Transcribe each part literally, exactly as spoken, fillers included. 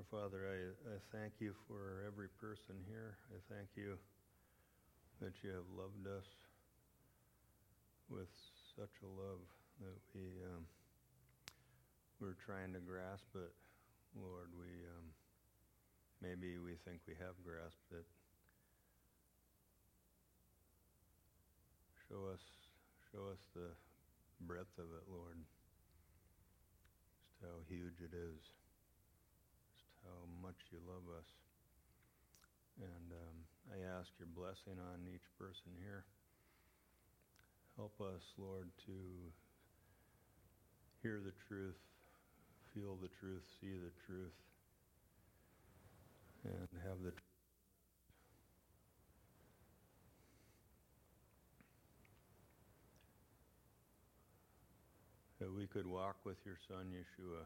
Our Father, I, I thank you for every person here. I thank you that you have loved us with such a love that we, um, we're trying to grasp it. Lord, we um, maybe we think we have grasped it. Show us, show us the breadth of it, Lord. Just how huge it is. Just how much you love us. And um, I ask your blessing on each person here. Help us, Lord, to hear the truth, feel the truth, see the truth, and have the truth. That we could walk with your Son, Yeshua,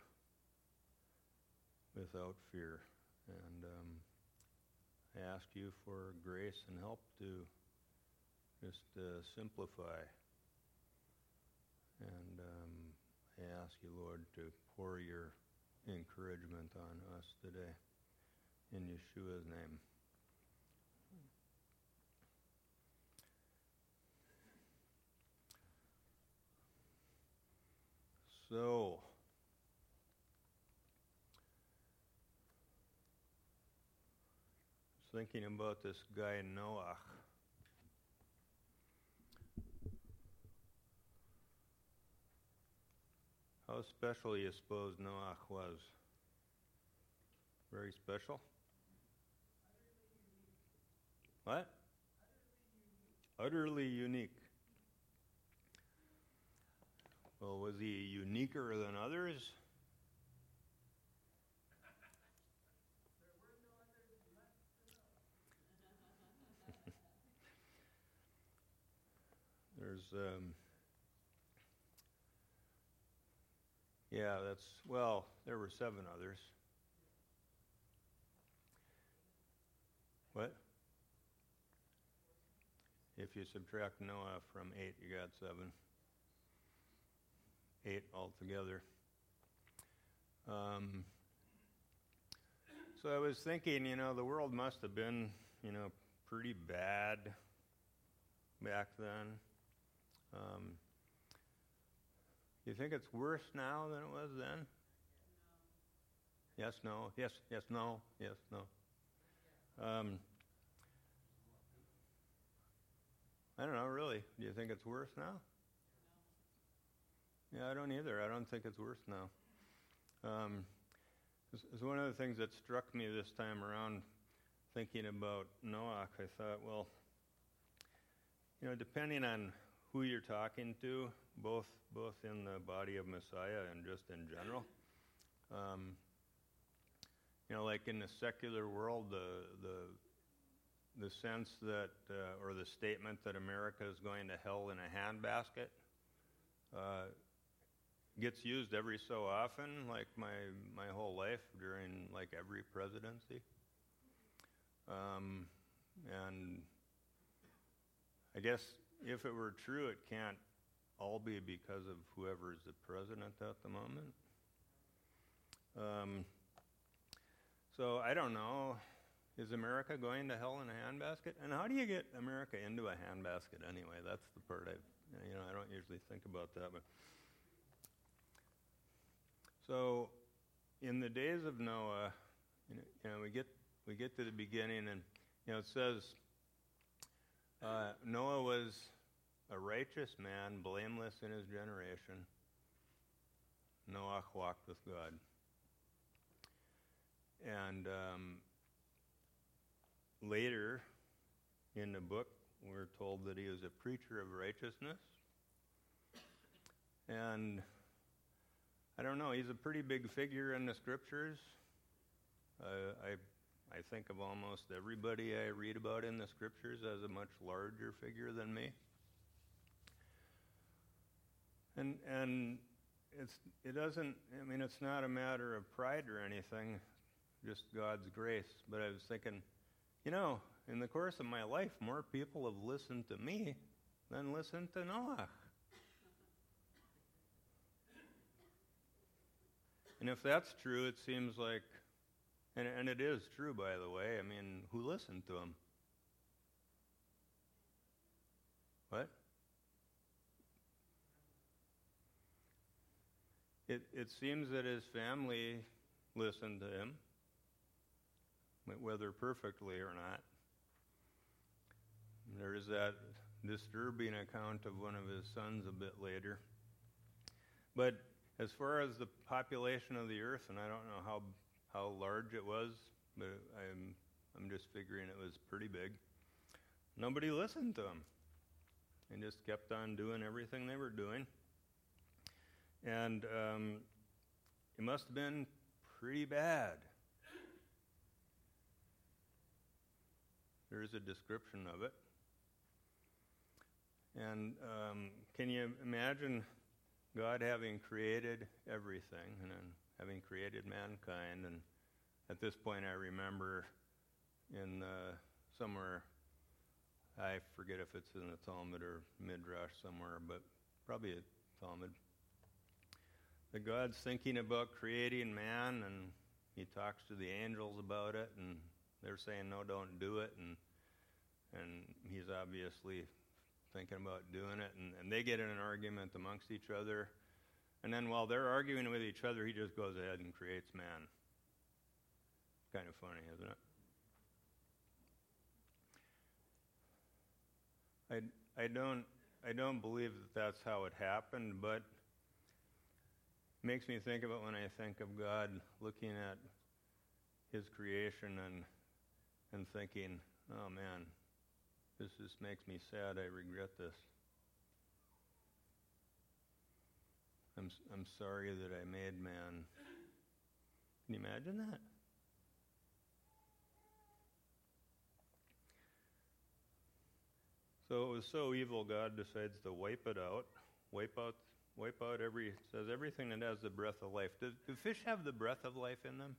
without fear. And um, I ask you for grace and help to just uh, simplify. And um, I ask you, Lord, to pour your encouragement on us today. In Yeshua's name. So, I was thinking about this guy Noah. How special do you suppose Noah was? Very special? What? Utterly unique. Well, was he uniquer than others? There's, um, yeah, that's, well, there were seven others. What? If you subtract Noah from eight, you got seven. Eight altogether. Um, so I was thinking, you know, the world must have been, you know, pretty bad back then. Um, you think it's worse now than it was then? No. Yes, no, yes, yes, no, yes, no. Um, I don't know, really. Do you think it's worse now? No. Yeah, I don't either. I don't think it's worse now. Um, it's, it's one of the things that struck me this time around thinking about Noah. I thought, well, you know, depending on who you're talking to, both both in the body of Messiah and just in general, um, you know, like in the secular world, the the the sense that, uh, or the statement that America is going to hell in a handbasket uh, gets used every so often, like my, my whole life during like every presidency. Um, and I guess if it were true, it can't all be because of whoever's the president at the moment. Um, so I don't know. Is America going to hell in a handbasket? And how do you get America into a handbasket anyway? That's the part I, you know, I don't usually think about that. But so, in the days of Noah, you know, you know we get we get to the beginning, and you know, it says uh, Noah was a righteous man, blameless in his generation. Noah walked with God, and um, later in the book, we're told that he was a preacher of righteousness. And I don't know, he's a pretty big figure in the scriptures. Uh, I I think of almost everybody I read about in the scriptures as a much larger figure than me. And and it's it doesn't, I mean, it's not a matter of pride or anything, just God's grace. But I was thinking, you know, in the course of my life, more people have listened to me than listened to Noah. And if that's true, it seems like And, and it is true, by the way. I mean, who listened to him? What? It, it seems that his family listened to him, whether perfectly or not. There is that disturbing account of one of his sons a bit later. But as far as the population of the earth, and I don't know how how large it was, but I'm I'm just figuring it was pretty big. Nobody listened to him. They just kept on doing everything they were doing. And um, it must have been pretty bad. There is a description of it. And um, can you imagine God having created everything and then having created mankind? And at this point I remember in uh, somewhere, I forget if it's in the Talmud or Midrash somewhere, but probably a Talmud, that God's thinking about creating man, and he talks to the angels about it, and they're saying, no, don't do it, and and he's obviously thinking about doing it, and, and they get in an argument amongst each other, and then while they're arguing with each other, he just goes ahead and creates man. Kind of funny, isn't it? I, I don't I don't believe that that's how it happened, but it makes me think of it when I think of God looking at his creation and and thinking, oh man, this just makes me sad. I regret this. I'm I'm sorry that I made man. Can you imagine that? So it was so evil, God decides to wipe it out, wipe out, wipe out every, it says everything that has the breath of life. Do, do fish have the breath of life in them?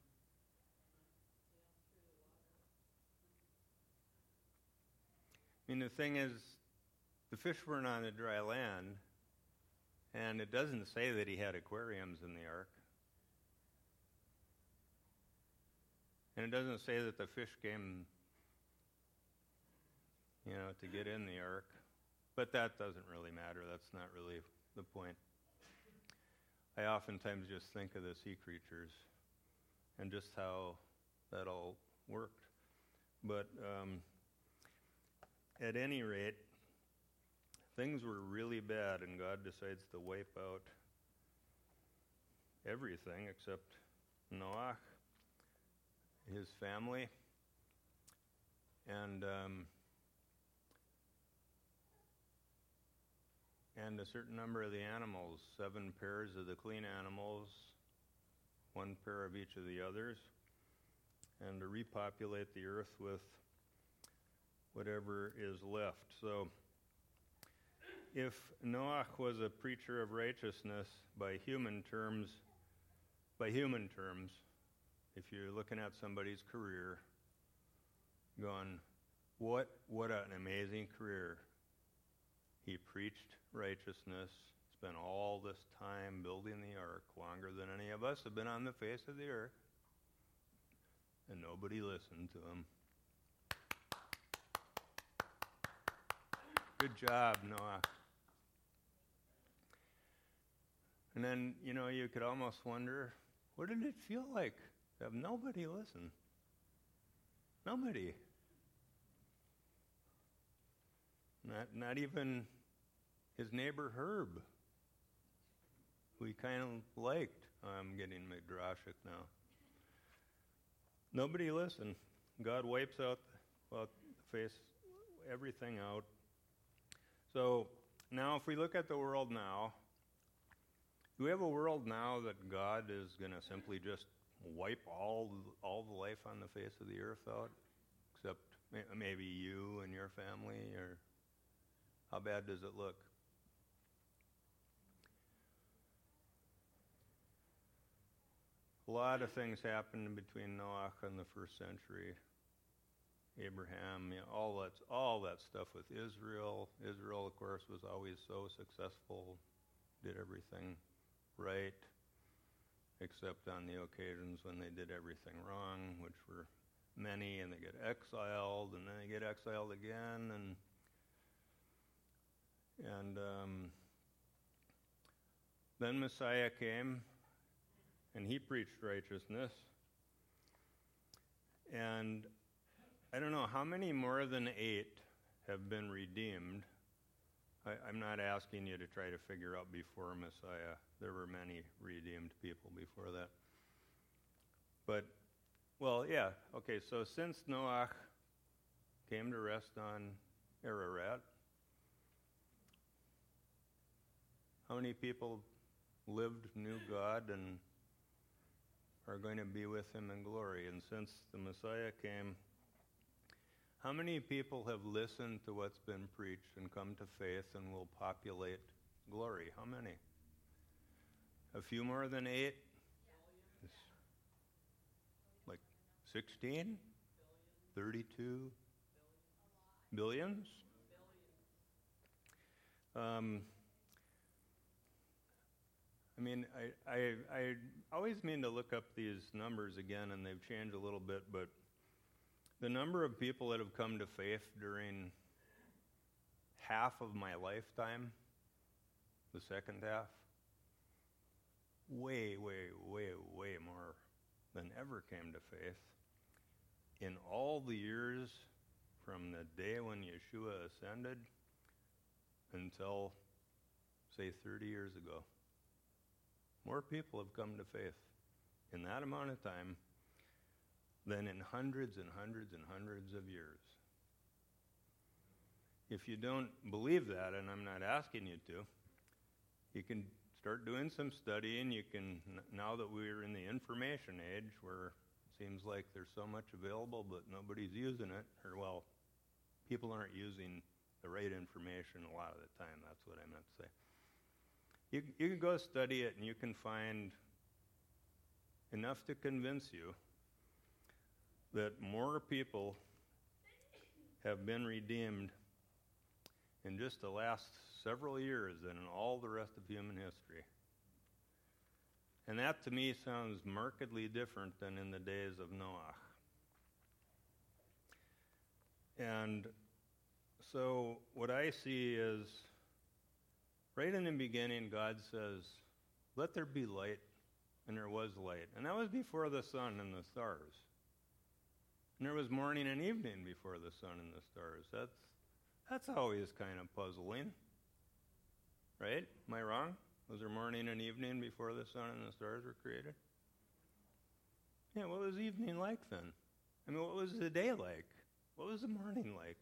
I mean, the thing is, the fish weren't on the dry land, and it doesn't say that he had aquariums in the ark. And it doesn't say that the fish came, you know, to get in the ark. But that doesn't really matter. That's not really the point. I oftentimes just think of the sea creatures and just how that all worked. But um, at any rate, things were really bad, and God decides to wipe out everything except Noah, his family, and um, and a certain number of the animals, seven pairs of the clean animals, one pair of each of the others, and to repopulate the earth with whatever is left. So if Noah was a preacher of righteousness by human terms, by human terms, if you're looking at somebody's career, going, what, what an amazing career. He preached righteousness, spent all this time building the ark, longer than any of us have been on the face of the earth, and nobody listened to him. Good job, Noah. And then, you know, you could almost wonder, what did it feel like to have nobody listen? Nobody. Not, not even his neighbor Herb, who he kind of liked. I'm getting midrashic now. Nobody listened. God wipes out, well, face everything out. So now if we look at the world now, do we have a world now that God is going to simply just wipe all all the life on the face of the earth out, except maybe you and your family, or how bad does it look? A lot of things happened between Noah and the first century. Abraham, you know, all that, all that stuff with Israel. Israel, of course, was always so successful, did everything right. except on the occasions when they did everything wrong, which were many, and they get exiled, and then they get exiled again, and and um, then Messiah came, and he preached righteousness. And I don't know how many more than eight have been redeemed. I, I'm not asking you to try to figure out before Messiah. There were many redeemed people before that. But, well, yeah, okay, so since Noah came to rest on Ararat, how many people lived, knew God, and are going to be with him in glory? And since the Messiah came, how many people have listened to what's been preached and come to faith and will populate glory? How many? A few more than eight? Yeah. Like sixteen? thirty-two? Billions? Um, I mean, I, I, I always mean to look up these numbers again, and they've changed a little bit, but the number of people that have come to faith during half of my lifetime, the second half, way, way, way, way more than ever came to faith. In all the years from the day when Yeshua ascended until, say, thirty years ago. More people have come to faith in that amount of time than in hundreds and hundreds and hundreds of years. If you don't believe that, and I'm not asking you to, you can start doing some studying. You can, now that we're in the information age where it seems like there's so much available but nobody's using it, or well, people aren't using the right information a lot of the time. That's what I meant to say. You, you can go study it, and you can find enough to convince you that more people have been redeemed in just the last several years than in all the rest of human history. And that, to me, sounds markedly different than in the days of Noah. And so what I see is, right in the beginning, God says, let there be light, and there was light. And that was before the sun and the stars. And there was morning and evening before the sun and the stars. That's, that's always kind of puzzling, right? Am I wrong? Was there morning and evening before the sun and the stars were created? Yeah, what was evening like then? I mean, what was the day like? What was the morning like?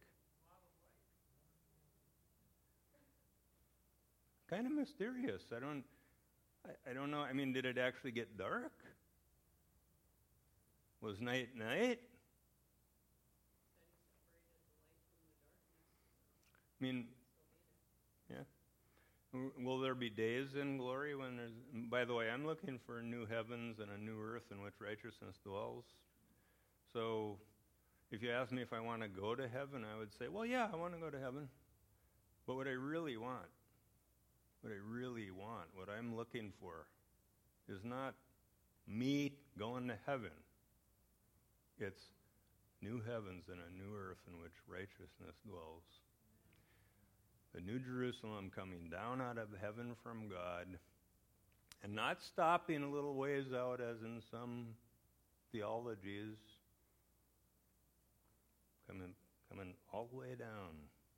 Kind of mysterious. I don't, I, I don't know. I mean, did it actually get dark? Was night night? I mean, yeah. Will there be days in glory when there's, by the way, I'm looking for new heavens and a new earth in which righteousness dwells. So if you ask me if I want to go to heaven, I would say, well, yeah, I want to go to heaven. But what I really want, what I really want, what I'm looking for, is not me going to heaven. It's new heavens and a new earth in which righteousness dwells. The New Jerusalem coming down out of heaven from God, and not stopping a little ways out as in some theologies, coming, coming all the way down.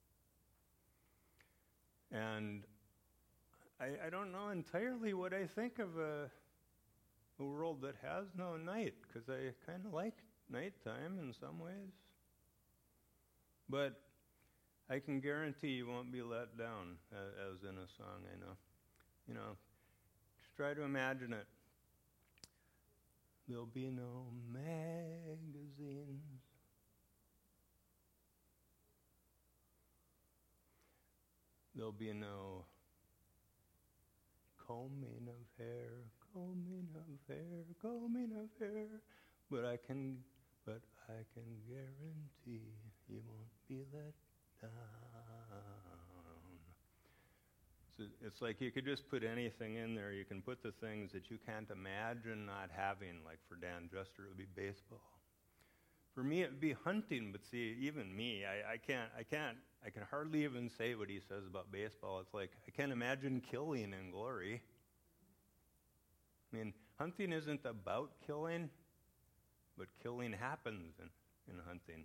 And I, I don't know entirely what I think of a, a world that has no night, because I kind of like nighttime in some ways. But I can guarantee you won't be let down, uh, as in a song I know. You know, just try to imagine it. There'll be no magazines. There'll be no combing of hair, combing of hair, combing of hair. But I can, but I can guarantee you won't be let down. It's, it's like you could just put anything in there. You can put the things that you can't imagine not having, like for Dan Juster, it would be baseball. For me, it would be hunting, but see, even me, I, I can't, I can't, I can hardly even say what he says about baseball. It's like, I can't imagine killing in glory. I mean, hunting isn't about killing, but killing happens in, in hunting.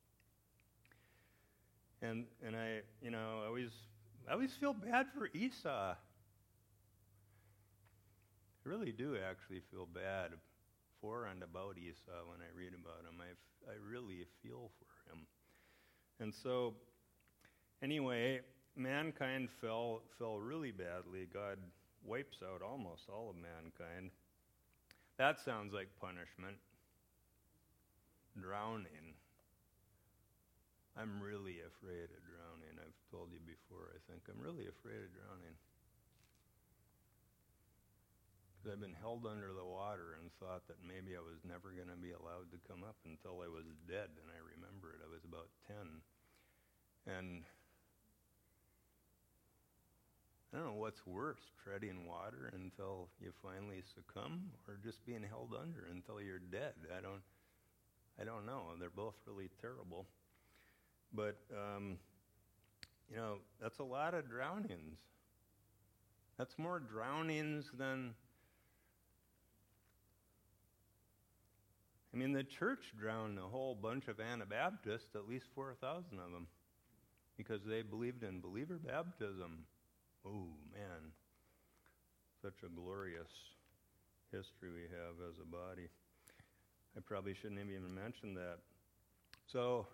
And and I, you know, I always, I always feel bad for Esau. I really do actually feel bad for and about Esau when I read about him. I, I really feel for him. And so, anyway, mankind fell fell really badly. God wipes out almost all of mankind. That sounds like punishment. Drowning. I'm really afraid of drowning. I've told you before, I think. I'm really afraid of drowning. Because I've been held under the water and thought that maybe I was never going to be allowed to come up until I was dead. And I remember it. I was about ten. And I don't know what's worse, treading water until you finally succumb, or just being held under until you're dead. I don't, I don't know. They're both really terrible. But, um, you know, that's a lot of drownings. That's more drownings than, I mean, the church drowned a whole bunch of Anabaptists, at least four thousand of them, because they believed in believer baptism. Oh, man. Such a glorious history we have as a body. I probably shouldn't have even mentioned that. So,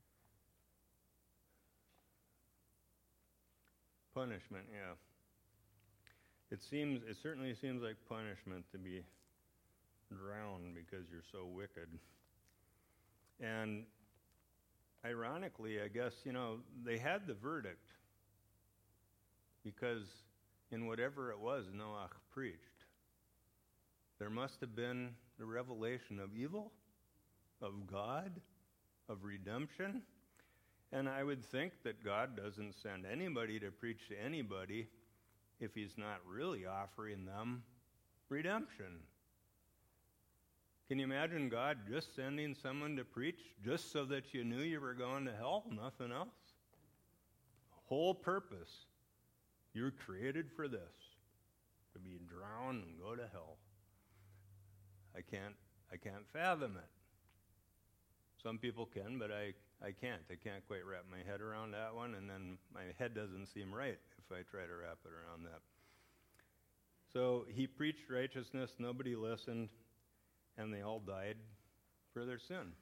punishment, yeah. It seems, it certainly seems like punishment to be drowned because you're so wicked. And ironically, I guess, you know, they had the verdict because in whatever it was Noah preached, there must have been the revelation of evil, of God, of redemption. And I would think that God doesn't send anybody to preach to anybody if he's not really offering them redemption. Can you imagine God just sending someone to preach just so that you knew you were going to hell? Nothing else. Whole purpose. You're created for this, to be drowned and go to hell. I can't, I can't fathom it. Some people can, but I, I can't. I can't quite wrap my head around that one, and then my head doesn't seem right if I try to wrap it around that. So he preached righteousness, nobody listened, and they all died for their sin.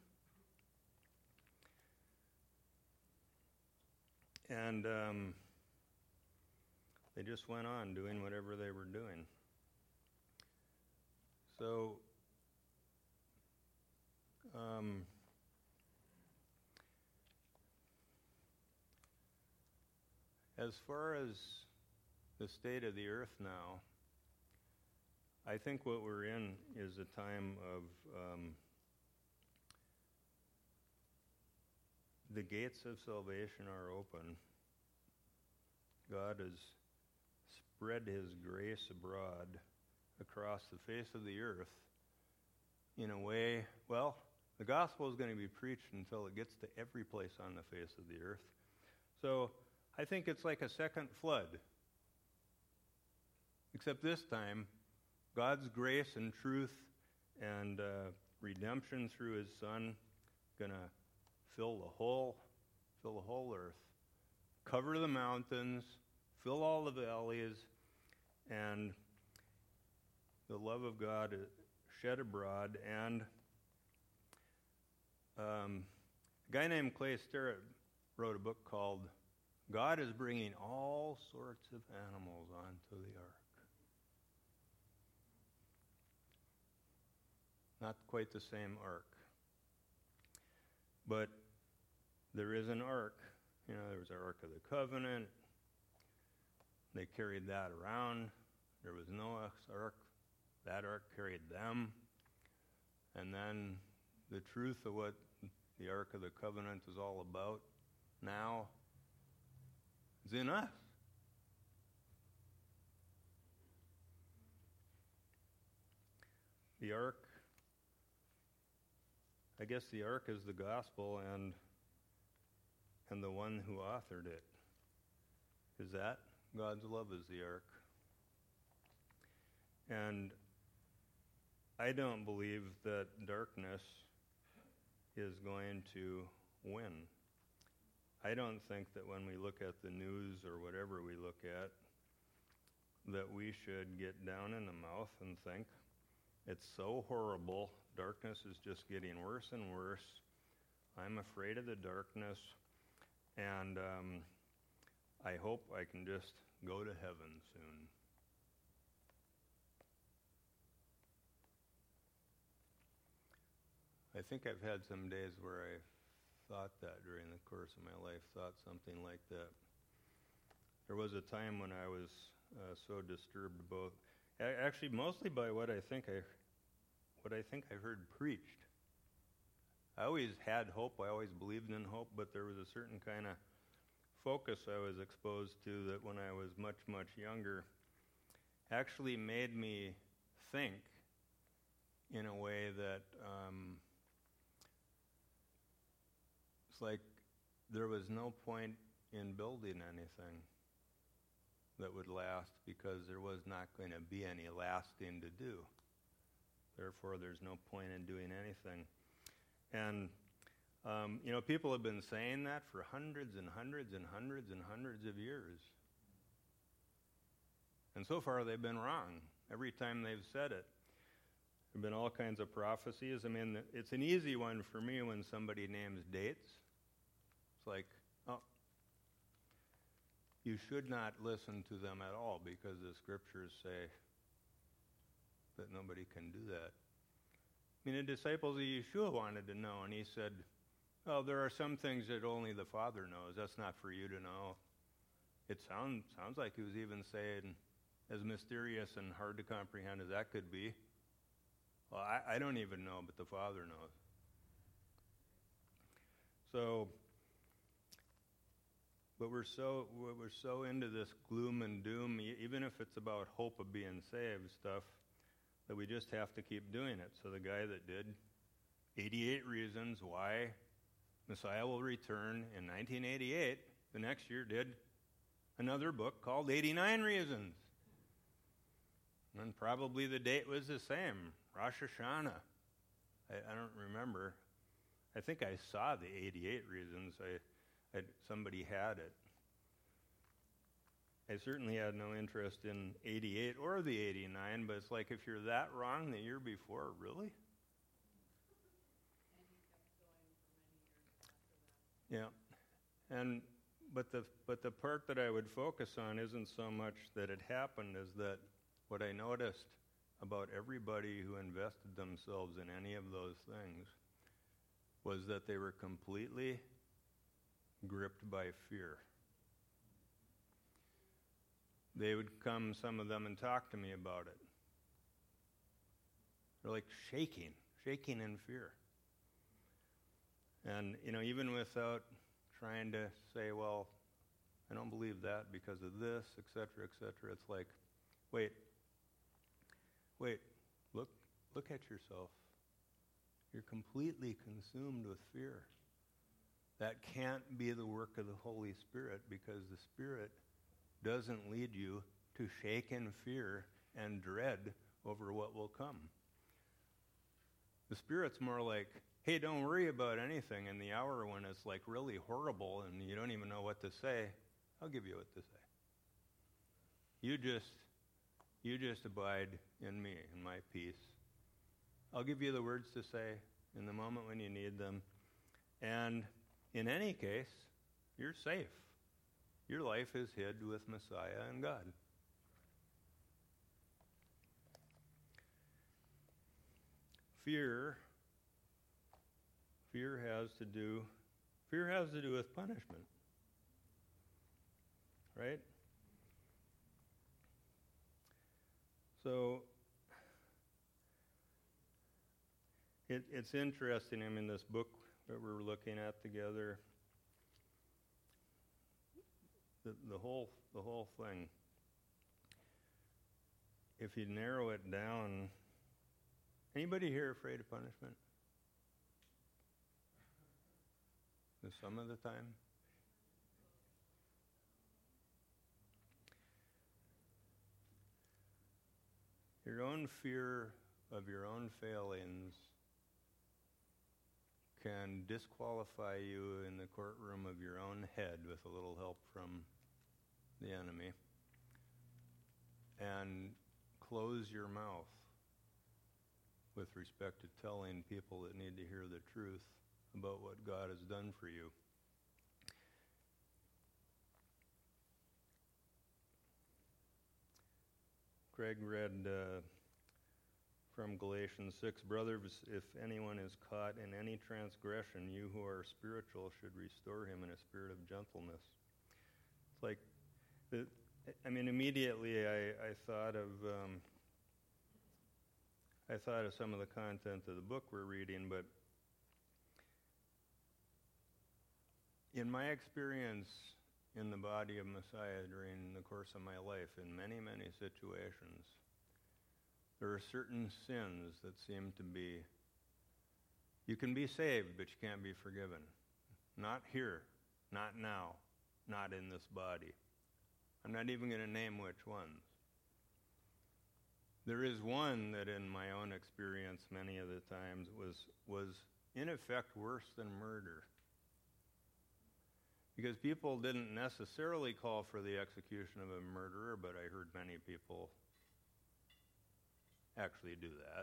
And um, they just went on doing whatever they were doing. So, um, as far as the state of the earth now, I think what we're in is a time of um, the gates of salvation are open. God has spread his grace abroad across the face of the earth in a way, well, the gospel is going to be preached until it gets to every place on the face of the earth. So I think it's like a second flood. Except this time, God's grace and truth and uh, redemption through his Son going to fill the whole, fill the whole earth, cover the mountains, fill all the valleys, and the love of God shed abroad. And um, a guy named Clay Sterrett wrote a book called God is Bringing All Sorts of Animals Onto the Ark. Not quite the same ark. But there is an ark. You know, there was the Ark of the Covenant. They carried that around. There was Noah's ark. That ark carried them. And then the truth of what the Ark of the Covenant is all about now is in us. the ark, I guess the ark is the gospel and and the one who authored it. Is that God's love is the ark. And I don't believe that darkness is going to win. I don't think that when we look at the news or whatever we look at, that we should get down in the mouth and think, it's so horrible, darkness is just getting worse and worse, I'm afraid of the darkness, and um, I hope I can just go to heaven soon. I think I've had some days where I thought that during the course of my life, thought something like that. There was a time when I was uh, so disturbed both, actually mostly by what I think I, what I think I heard preached. I always had hope, I always believed in hope, but there was a certain kind of focus I was exposed to that when I was much, much younger actually made me think in a way that um, it's like there was no point in building anything that would last because there was not going to be any lasting to do. Therefore, there's no point in doing anything. And, um, you know, people have been saying that for hundreds and hundreds and hundreds and hundreds of years. And so far, they've been wrong every time they've said it. There have been all kinds of prophecies. I mean, it's an easy one for me when somebody names dates. It's like, oh, you should not listen to them at all because the scriptures say that nobody can do that. I mean, the disciples of Yeshua wanted to know, and he said, oh, there are some things that only the Father knows. That's not for you to know. It sound, sounds like he was even saying, as mysterious and hard to comprehend as that could be, well, I, I don't even know, but the Father knows. So, but we're so we're so into this gloom and doom, even if it's about hope of being saved stuff, that we just have to keep doing it. So the guy that did eighty-eight reasons why Messiah will return in nineteen eighty-eight, the next year did another book called eighty-nine Reasons. And probably the date was the same, Rosh Hashanah. I, I don't remember. I think I saw the eighty-eight Reasons. I, I, somebody had it. I certainly had no interest in eighty-eight or the eighty-nine, but it's like if you're that wrong the year before, really? Yeah. And but the but the part that I would focus on isn't so much that it happened as that what I noticed about everybody who invested themselves in any of those things was that they were completely gripped by fear. They would come, some of them, and talk to me about it. They're like shaking, shaking in fear. And, you know, even without trying to say, well, I don't believe that because of this, et cetera, et cetera, it's like, wait, wait, look, look at yourself. You're completely consumed with fear. That can't be the work of the Holy Spirit because the Spirit doesn't lead you to shake in fear and dread over what will come. The Spirit's more like, hey, don't worry about anything in the hour when it's like really horrible and you don't even know what to say. I'll give you what to say. You just, you just abide in me, in my peace. I'll give you the words to say in the moment when you need them. And in any case, you're safe. Your life is hid with Messiah and God. Fear, fear has to do, fear has to do with punishment, right? So it, it's interesting. I mean, this book that we're looking at together, the, the whole the whole thing. If you narrow it down, Anybody here afraid of punishment? Some of the time? Your own fear of your own failings can disqualify you in the courtroom of your own head with a little help from the enemy and close your mouth with respect to telling people that need to hear the truth about what God has done for you. Craig read uh, from Galatians six, brothers, if anyone is caught in any transgression, you who are spiritual should restore him in a spirit of gentleness. It's like, the, I mean, immediately I, I thought of um, I thought of some of the content of the book we're reading, but in my experience in the body of Messiah during the course of my life, in many, many situations, there are certain sins that seem to be, you can be saved, but you can't be forgiven. Not here, not now, not in this body. I'm not even going to name which ones. There is one that in my own experience many of the times was, was in effect worse than murder. Because people didn't necessarily call for the execution of a murderer, but I heard many people actually do that.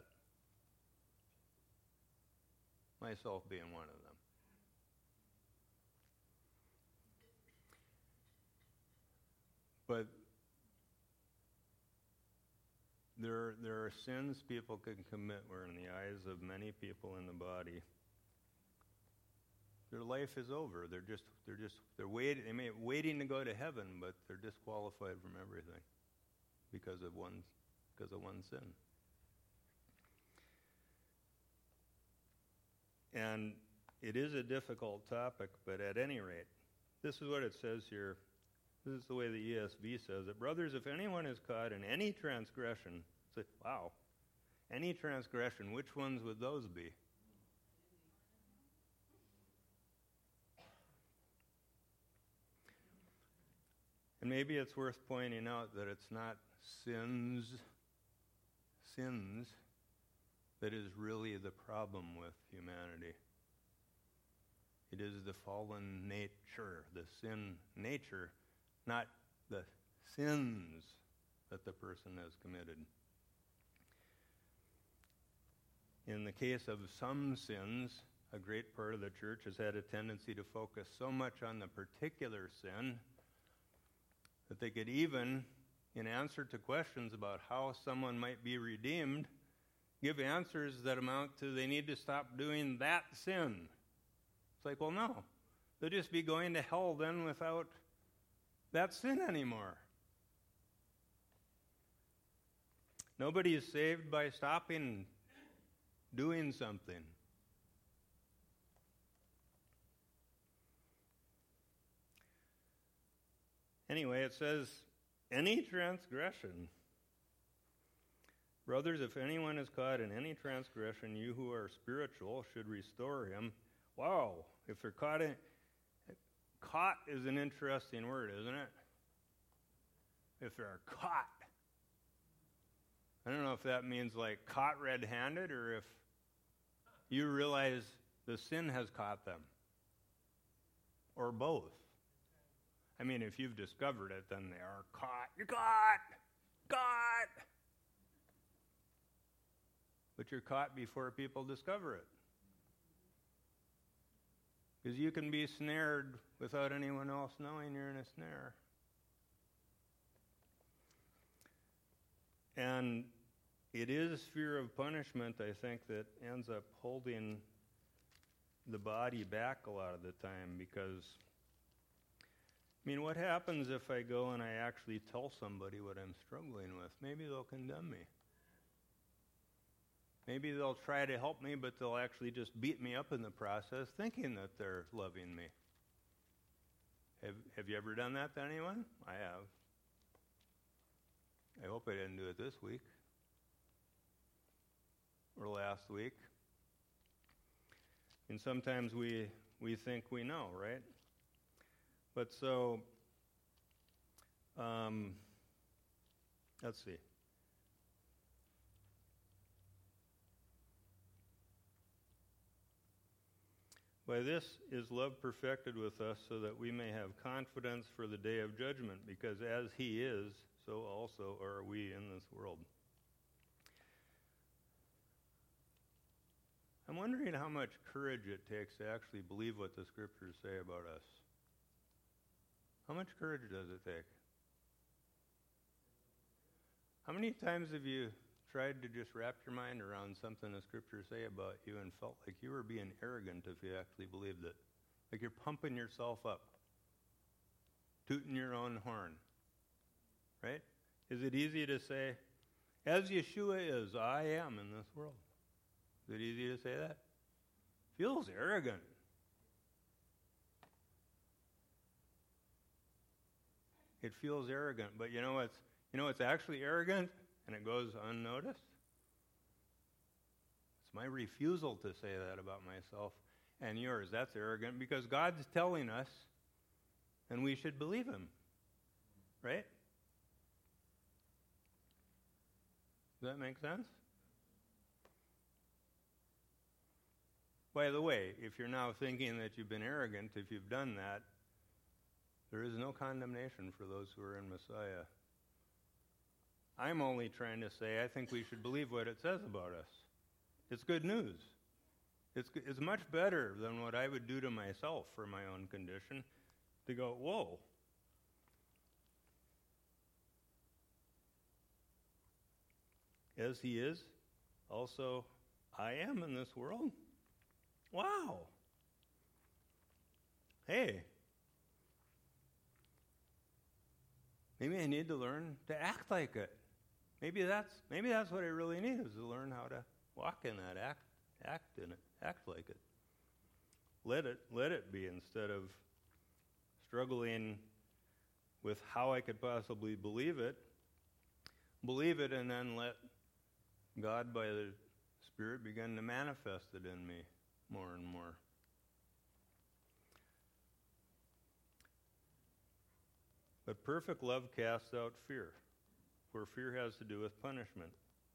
Myself being one of them. But there, there are sins people can commit where in the eyes of many people in the body, their life is over. They're just, they're just, they're waiting, they may waiting to go to heaven, but they're disqualified from everything because of one, because of one sin. And it is a difficult topic, but at any rate, this is what it says here. This is the way the E S V says it. Brothers, if anyone is caught in any transgression, say, wow, any transgression, which ones would those be? And maybe it's worth pointing out that it's not sins, sins, that is really the problem with humanity. It is the fallen nature, the sin nature, not the sins that the person has committed. In the case of some sins, a great part of the church has had a tendency to focus so much on the particular sin that they could even, in answer to questions about how someone might be redeemed, give answers that amount to they need to stop doing that sin. It's like, well, no. They'll just be going to hell then without that sin anymore. Nobody is saved by stopping doing something. Anyway, it says, any transgression. Brothers, if anyone is caught in any transgression, you who are spiritual should restore him. Wow, if they're caught in... Caught is an interesting word, isn't it? If they're caught. I don't know if that means like caught red-handed or if you realize the sin has caught them. Or both. I mean, if you've discovered it, then they are caught. You're caught! Caught! But you're caught before people discover it. Because you can be snared without anyone else knowing you're in a snare. And it is fear of punishment, I think, that ends up holding the body back a lot of the time because, I mean, what happens if I go and I actually tell somebody what I'm struggling with? Maybe they'll condemn me. Maybe they'll try to help me, but they'll actually just beat me up in the process, thinking that they're loving me. Have, have you ever done that to anyone? I have. I hope I didn't do it this week. or last week. And sometimes we we think we know, right? But so, um, let's see. By this is love perfected with us, so that we may have confidence for the day of judgment, because as he is, so also are we in this world. I'm wondering how much courage it takes to actually believe what the scriptures say about us. How much courage does it take? How many times have you tried to just wrap your mind around something the scriptures say about you and felt like you were being arrogant if you actually believed it? Like you're pumping yourself up, tooting your own horn, right? Is it easy to say, as Yeshua is, I am in this world? Is it easy to say that? Feels arrogant. It feels arrogant, but you know what's you know what's actually arrogant, and it goes unnoticed? It's my refusal to say that about myself and yours. That's arrogant because God's telling us, and we should believe him. Right? Does that make sense? By the way, if you're now thinking that you've been arrogant, if you've done that, there is no condemnation for those who are in Messiah. I'm only trying to say I think we should believe what it says about us. It's good news. It's, it's much better than what I would do to myself for my own condition, to go, whoa. As he is, also I am in this world. Wow. Hey. Maybe I need to learn to act like it. Maybe that's maybe that's what I really need, is to learn how to walk in that, act act in it, act like it. Let it let it be, instead of struggling with how I could possibly believe it. Believe it and then let God by the Spirit begin to manifest it in me more and more. But perfect love casts out fear, for fear has to do with punishment.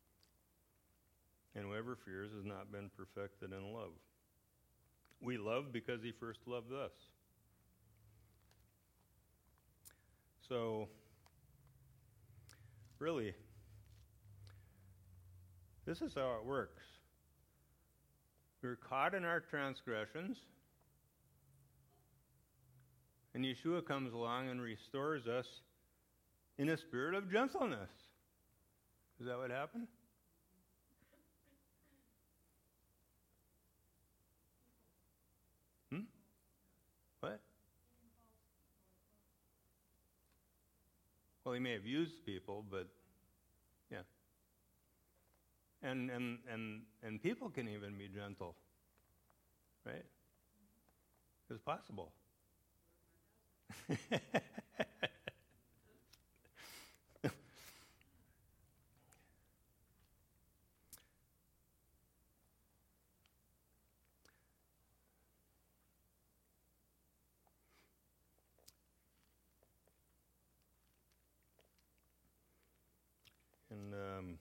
And whoever fears has not been perfected in love. We love because he first loved us. So, really, this is how it works. We're caught in our transgressions, and Yeshua comes along and restores us in a spirit of gentleness. Is that what happened? Hmm? What? Well, he may have used people, but yeah. And and and and people can even be gentle, right? It's possible. And um,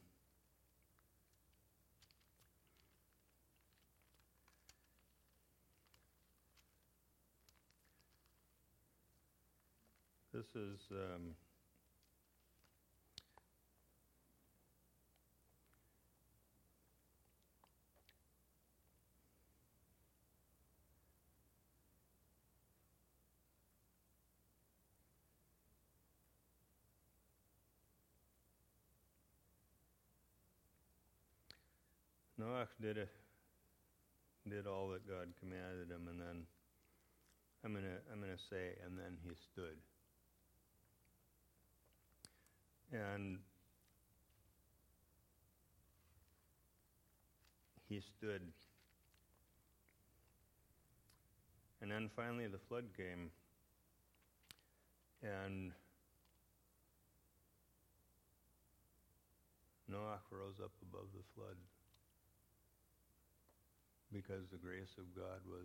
this is um, Noach did a, did all that God commanded him, and then I'm gonna I'm gonna say, and then he stood. And he stood. And then finally the flood came. And Noach rose up above the flood. because the grace of God was,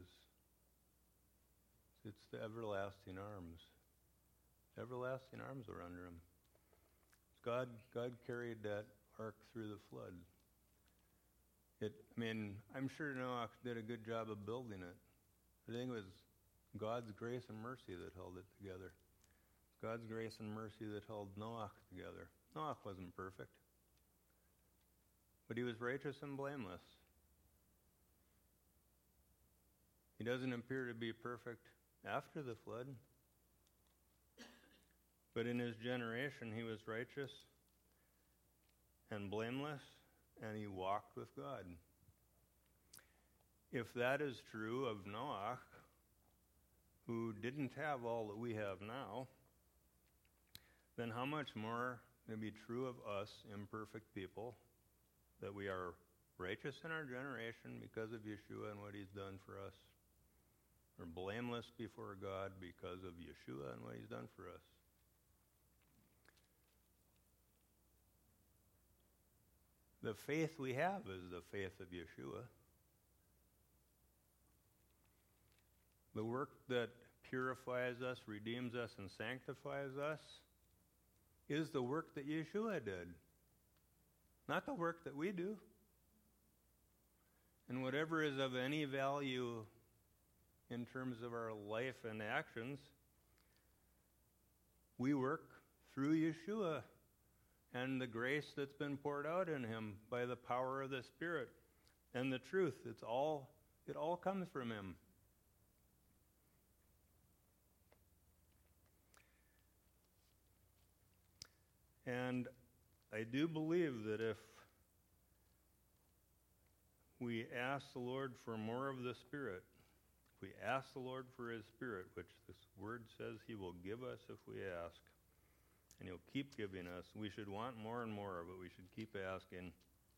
it's the everlasting arms. Everlasting arms were under him. God, God carried that ark through the flood. It, I mean, I'm sure Noah did a good job of building it. I think it was God's grace and mercy that held it together. God's grace and mercy that held Noah together. Noah wasn't perfect, but he was righteous and blameless. He doesn't appear to be perfect after the flood, but in his generation he was righteous and blameless, and he walked with God. If that is true of Noah, who didn't have all that we have now, then how much more can be true of us imperfect people, that we are righteous in our generation because of Yeshua and what he's done for us. We're blameless before God because of Yeshua and what he's done for us. The faith we have is the faith of Yeshua. The work that purifies us, redeems us, and sanctifies us is the work that Yeshua did, not the work that we do. And whatever is of any value in terms of our life and actions, we work through Yeshua and the grace that's been poured out in him by the power of the Spirit and the truth. It's all, it all comes from him. And I do believe that if we ask the Lord for more of the Spirit, if we ask the Lord for his Spirit, which this word says he will give us if we ask, and he'll keep giving us, we should want more and more of it. We should keep asking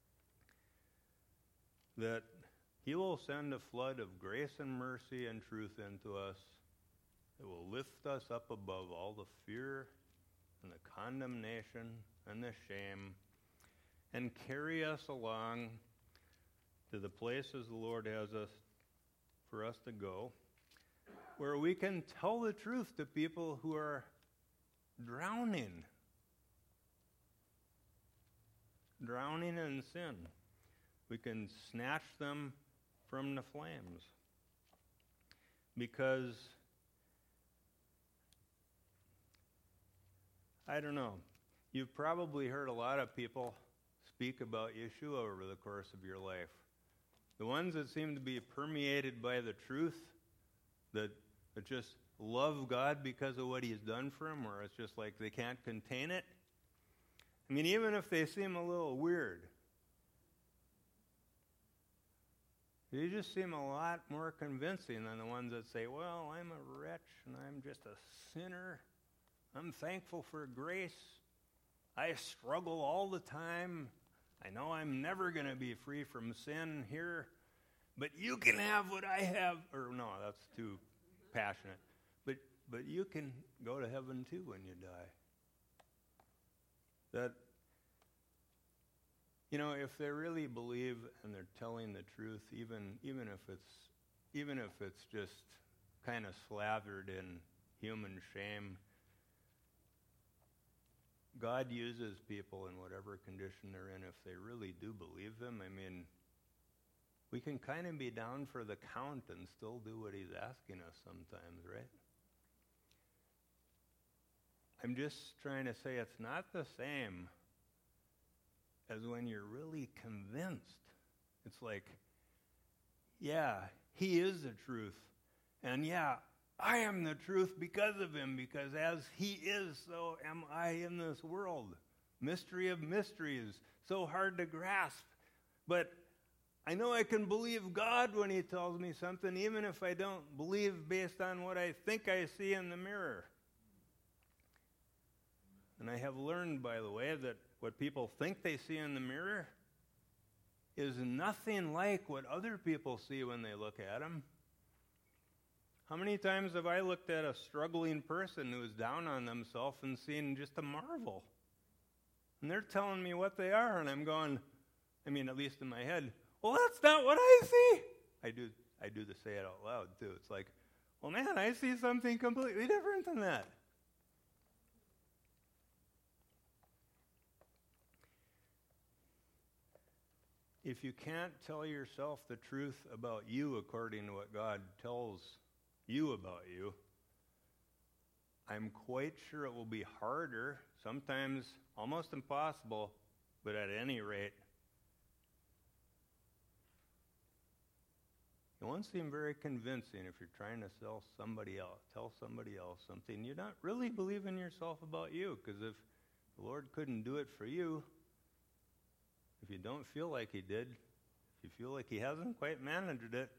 that he will send a flood of grace and mercy and truth into us that will lift us up above all the fear and the condemnation and the shame, and carry us along to the places the Lord has us for us to go, where we can tell the truth to people who are drowning, drowning in sin. We can snatch them from the flames, because I don't know. You've probably heard a lot of people speak about Yeshua over the course of your life. The ones that seem to be permeated by the truth, that, that just love God because of what he's done for them, or it's just like they can't contain it. I mean, even if they seem a little weird, they just seem a lot more convincing than the ones that say, well, I'm a wretch and I'm just a sinner. I'm thankful for grace. I struggle all the time. I know I'm never going to be free from sin here, but you can have what I have. Or no, that's too passionate. But but you can go to heaven too when you die. That, you know, if they really believe and they're telling the truth, even even if it's even if it's just kind of slathered in human shame, God uses people in whatever condition they're in if they really do believe him. I mean, we can kind of be down for the count and still do what he's asking us sometimes, right? I'm just trying to say it's not the same as when you're really convinced. It's like, yeah, he is the truth. And yeah, I am the truth because of him, because as he is, so am I in this world. Mystery of mysteries, so hard to grasp. But I know I can believe God when he tells me something, even if I don't believe based on what I think I see in the mirror. And I have learned, by the way, that what people think they see in the mirror is nothing like what other people see when they look at him. How many times have I looked at a struggling person who is down on themselves and seen just a marvel? And they're telling me what they are, and I'm going, I mean, at least in my head, well, that's not what I see. I do I do the say it out loud too. It's like, well, man, I see something completely different than that. If you can't tell yourself the truth about you according to what God tells you about you, I'm quite sure it will be harder, sometimes almost impossible, but at any rate, it won't seem very convincing if you're trying to sell somebody else, tell somebody else something you don't really believe in yourself about you. Because if the Lord couldn't do it for you, if you don't feel like he did, if you feel like he hasn't quite managed it,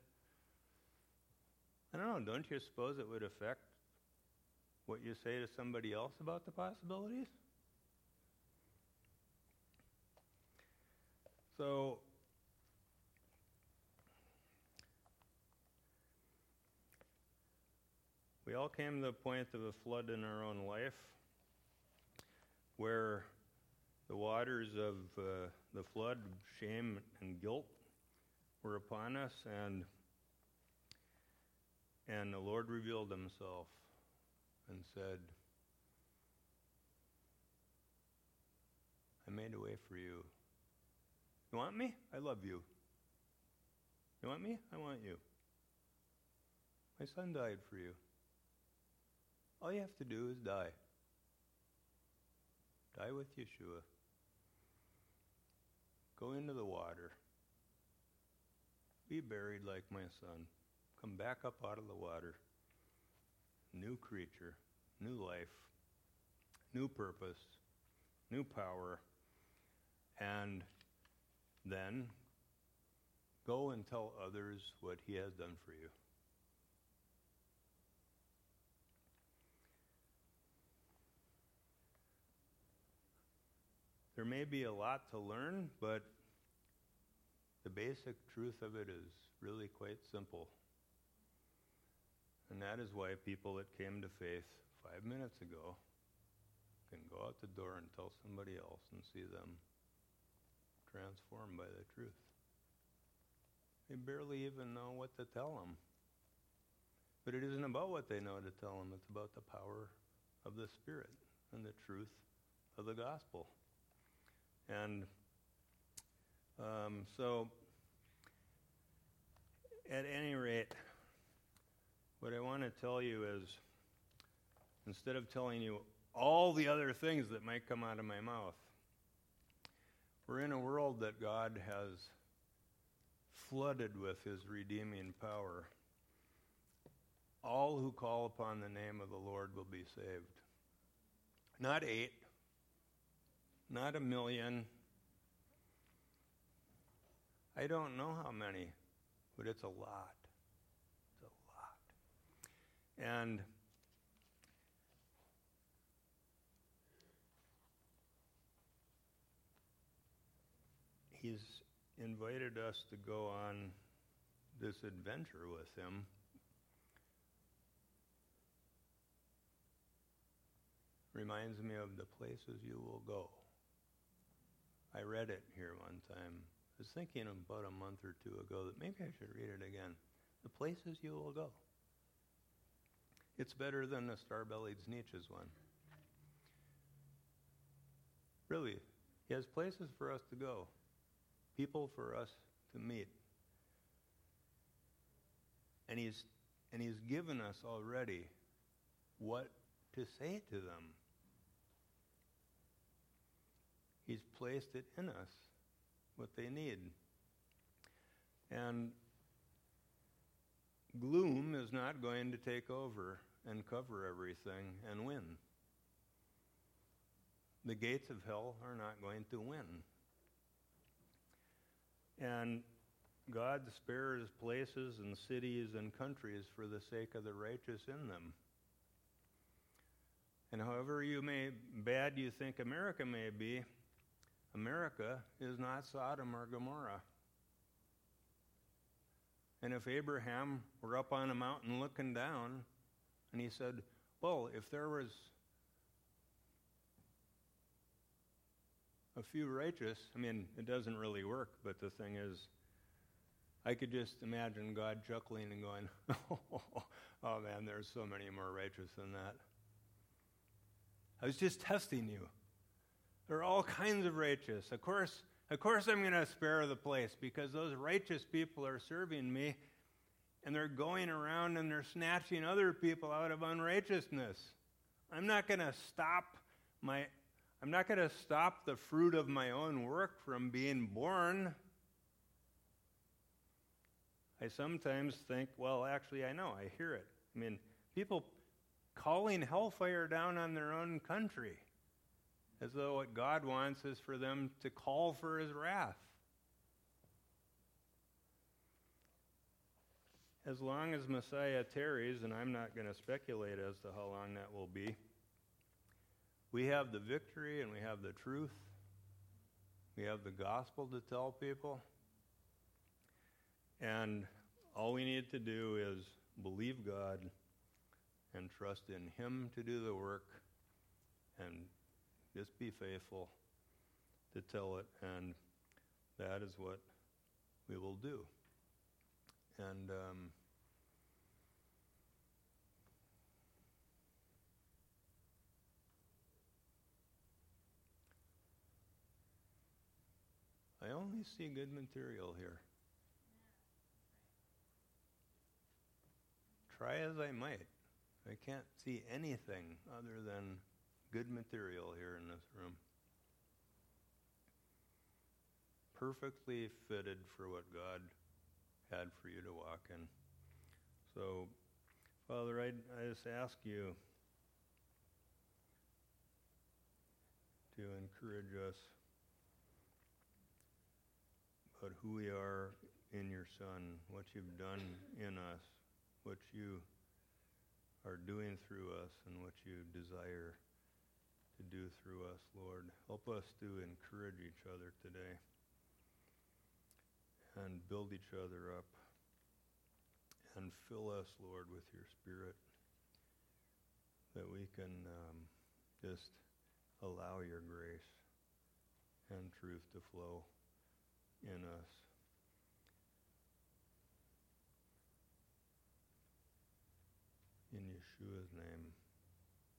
I don't know, don't you suppose it would affect what you say to somebody else about the possibilities? So, we all came to the point of a flood in our own life where the waters of uh, the flood, shame and guilt, were upon us, and and the Lord revealed himself and said, I made a way for you. You want me? I love you. You want me? I want you. My son died for you. All you have to do is die. Die with Yeshua. Go into the water. Be buried like my son. Come back up out of the water. New creature, new life, new purpose, new power. And then go and tell others what he has done for you. There may be a lot to learn, but the basic truth of it is really quite simple. And that is why people that came to faith five minutes ago can go out the door and tell somebody else and see them transformed by the truth. They barely even know what to tell them. But it isn't about what they know to tell them. It's about the power of the Spirit and the truth of the gospel. And um, so, at any rate, what I want to tell you is, instead of telling you all the other things that might come out of my mouth, we're in a world that God has flooded with his redeeming power. All who call upon the name of the Lord will be saved. Not eight, not a million. I don't know how many, but it's a lot. It's a lot. And he's invited us to go on this adventure with him. Reminds me of the places you will go. I read it here one time. I was thinking about a month or two ago that maybe I should read it again. The places you will go. It's better than the Star-Bellied Sneetches one. Really, he has places for us to go. People for us to meet. And he's and he's given us already what to say to them. He's placed it in us, what they need. And gloom is not going to take over and cover everything and win. The gates of hell are not going to win. And God spares places and cities and countries for the sake of the righteous in them. And however you may bad you think America may be, America is not Sodom or Gomorrah. And if Abraham were up on a mountain looking down, and he said, well, if there was a few righteous, I mean, it doesn't really work, but the thing is, I could just imagine God chuckling and going, oh man, there's so many more righteous than that. I was just testing you. There are all kinds of righteous. Of course, of course I'm going to spare the place because those righteous people are serving me and they're going around and they're snatching other people out of unrighteousness. I'm not going to stop my I'm not going to stop the fruit of my own work from being born. I sometimes think, well, actually, I know, I hear it. I mean, people calling hellfire down on their own country as though what God wants is for them to call for his wrath. As long as Messiah tarries, and I'm not going to speculate as to how long that will be, we have the victory and we have the truth. We have the gospel to tell people. And all we need to do is believe God and trust in him to do the work and just be faithful to tell it. And that is what we will do. And um, I only see good material here. Try as I might, I can't see anything other than good material here in this room. Perfectly fitted for what God had for you to walk in. So, Father, I, I just ask you to encourage us about who we are in your Son, what you've done in us, what you are doing through us, and what you desire to do through us, Lord. Help us to encourage each other today and build each other up and fill us, Lord, with your Spirit that we can um, just allow your grace and truth to flow in us. In Yeshua's name.